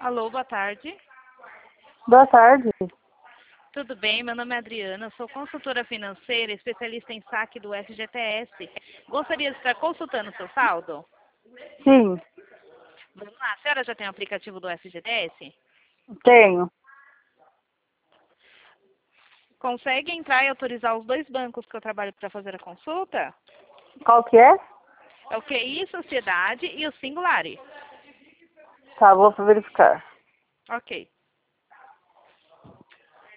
Alô, boa tarde. Boa tarde. Tudo bem? Meu nome é Adriana, sou consultora financeira, especialista em saque do FGTS. Gostaria de estar consultando o seu saldo? Sim, Vamos lá, a senhora já tem o aplicativo do FGTS? tenho. Consegue entrar e autorizar os dois bancos que eu trabalho para fazer a consulta? Qual que é? É o QI Sociedade e o Singulari. Tá, vou verificar. Ok.